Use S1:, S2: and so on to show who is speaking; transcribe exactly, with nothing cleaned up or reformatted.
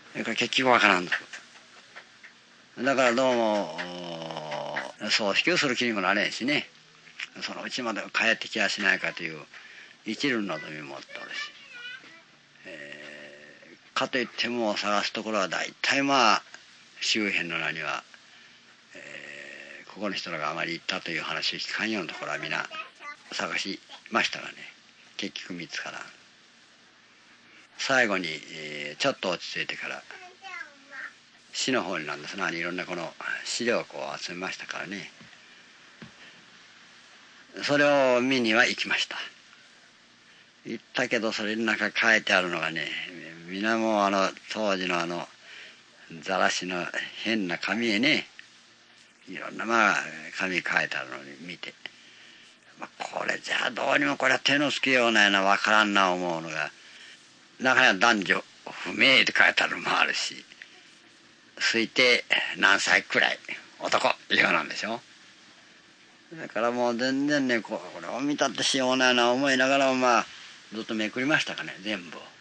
S1: それから結局わからんと。だからどうも葬式をする気にもなれんしね、そのうちまで帰ってきやしないかという一縷の望みも持っておるし、えー、かといっても探すところは大体まあ周辺の名には、えー、ここの人らがあまり行ったという話を聞かんようなところは皆探しましたがね、結局見つからん。最後に、えー、ちょっと落ち着いてから市の方になんですが、いろんなこの資料をこう集めましたからね、それを見には行きました。行ったけどそれの中書いてあるのがね、皆もあの当時のあの雑らしの変な紙へね、いろんなまあ紙書いてあるのに見て、まあ、これじゃあどうにもこれは手のつけようないな、わからんな思うのが、中には男女不明って書いてあるのもあるし、推定何歳くらい男いうなんでしょ。だからもう全然ね、これを見たってしようないな思いながらもまあずっとめくりましたかね、全部。